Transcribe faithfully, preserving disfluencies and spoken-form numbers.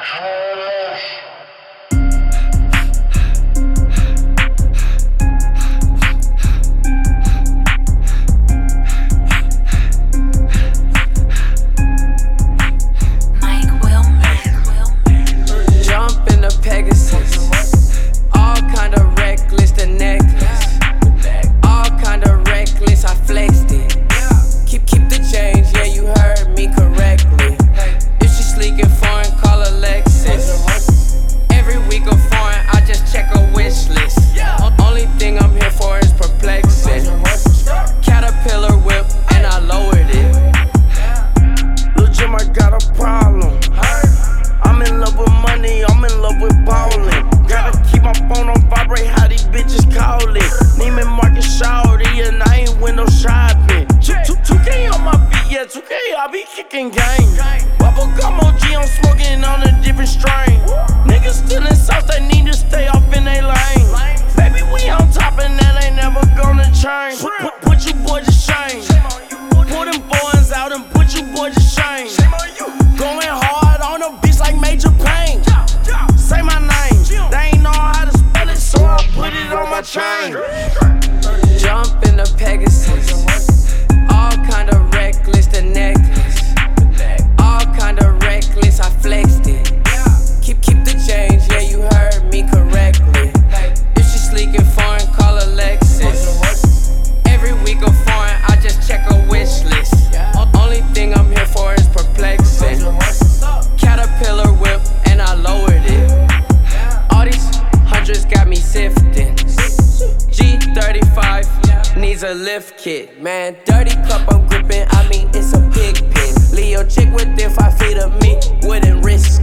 two K, I be kicking game. Bubble gum O G, I'm smoking on a different strain. Niggas still in South, they need to stay off in they lane. Baby, we on top and that ain't never gonna change. Put, put, put you boys to shame. Pull them boys out and put you boys to shame. Going hard on a bitch like Major Payne. Say my name, they ain't know how to spell it, so I put it on my chain. Jump in the Pegasus, all kind of reckless, the necklace. All kind of reckless, I flexed it. Keep keep the change, yeah, you heard me correctly. If she sleeking foreign, call her Lexus. Every week a foreign, I just check a wish list. Only thing I'm here for is perplexing. Caterpillar whip, and I lowered it. All these hundreds got me sifting. G thirty-five needs a lift kit. Man, dirty cup I'm gripping, I mean it's a pig pen. Leo chick within five feet of me, wouldn't risk